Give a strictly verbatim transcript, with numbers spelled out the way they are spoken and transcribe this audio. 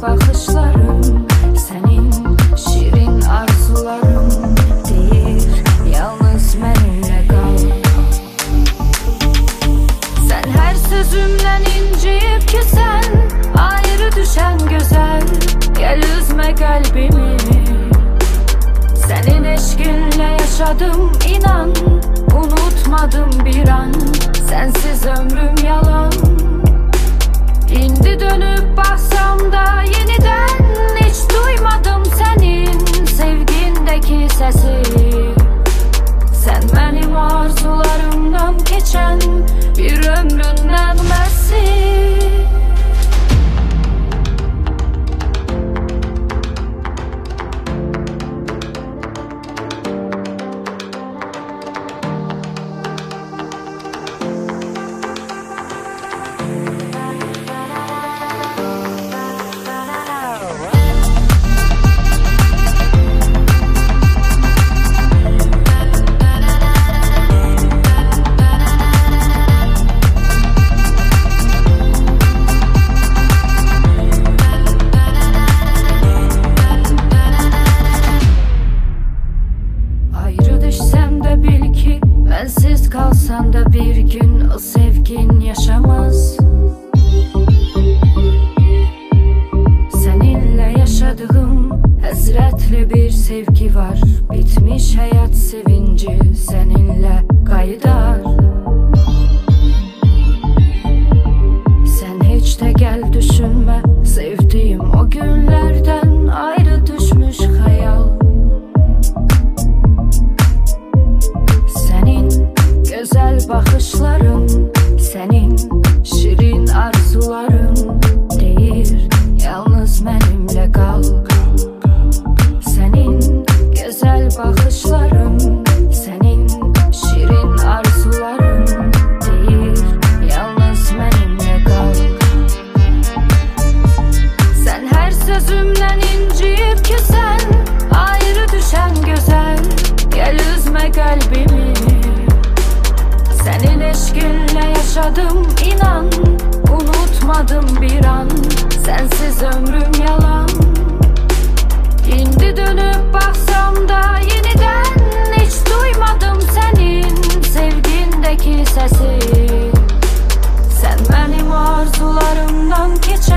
bakışların, senin şirin arzuların değil, yalnız benimle kal. Sen her sözümden inciyip ki sen ayrı düşen güzel, gel üzme kalbimi. Senin eşkinle yaşadım inan, unutmadım bir an, sensiz ömrüm yalan. İndi dönüp baksam da yeniden hiç duymadım senin sevgindeki sesi. Sen benim arzularımdan geçen bir ömrün nəğməsi. Bensiz kalsan da bir gün o sevgin yaşamaz. Seninle yaşadığım hasretli bir sevgi var, bitmiş hayat sevinci seninle kaydar. Sen hiç de gel düşünme, sevdiğim o günlerden ayrı düşmüş hayal. Güzel bakışların, senin şirin arzuların değil, yalnız benimle kal. Senin güzel bakışların, senin şirin arzuların değil, yalnız benimle kal. Sen her sözümden inciyip ki sen ayrı düşen güzel, gel üzme kalbimi. Senin eşkinle yaşadım inan, unutmadım bir an, sensiz ömrüm yalan. İndi dönüp baksam da yeniden hiç duymadım senin sevgindeki sesi. Sen benim arzularımdan geç